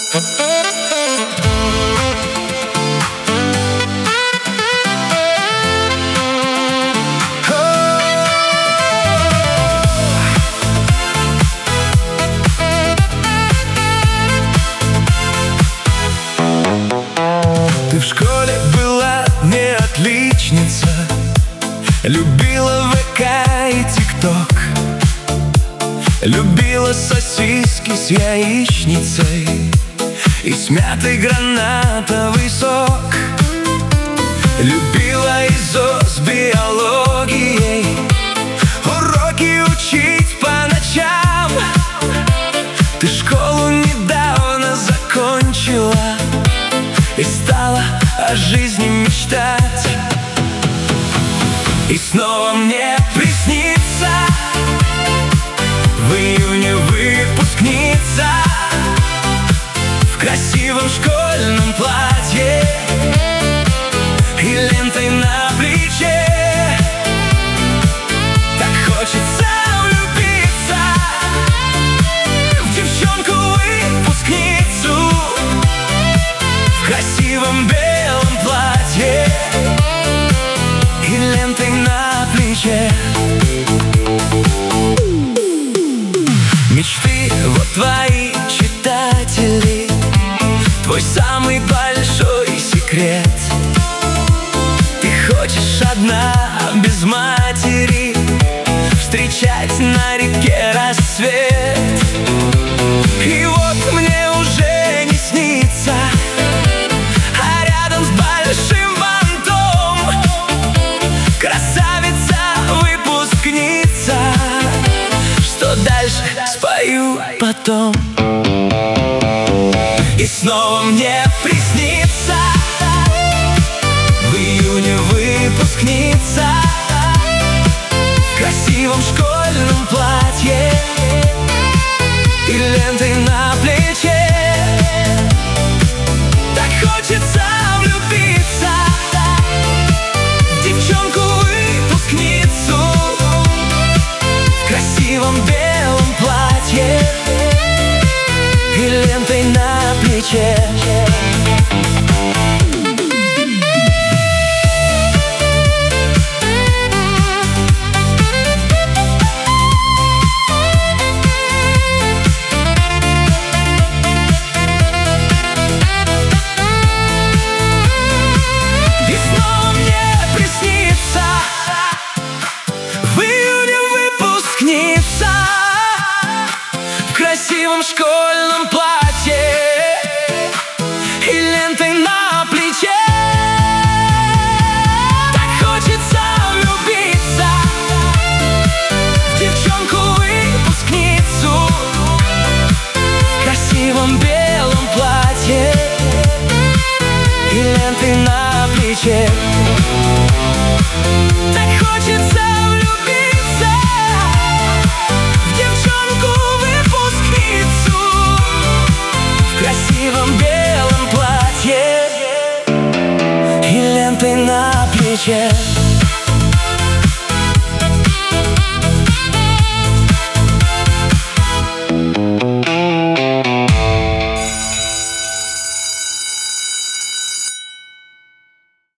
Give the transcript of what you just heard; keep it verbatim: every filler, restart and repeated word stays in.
Ты в школе была не отличница, любила ВК и ТикТок, любила сосиски с яичницей и смятый гранатовый сок, любила ИЗО с биологией, уроки учить по ночам. Ты школу недавно закончила и стала о жизни мечтать. И снова мне приснится в июне выпускница в красивом школьном платье и лентой на плече. Так хочется влюбиться в девчонку-выпускницу в красивом белом платье и лентой на плече. Мечты вот твои читатели, твой самый большой секрет. Ты хочешь одна, без матери, встречать на реке рассвет. И вот мне уже не снится, а рядом с большим бантом красавица-выпускница. Что дальше, спою потом. И снова мне приснится в июне выпускница в красивом школьном платье и лентой на плече. Так хочется влюбиться в девчонку-выпускницу в красивом белом платье и лентой на плече. В красивом школьном платье и лентой на плече. Так хочется влюбиться в девчонку-выпускницу в красивом белом платье и лентой на плече. Так хочется влюбиться в девчонку-выпускницу в красивом белом платье и лентой на плече.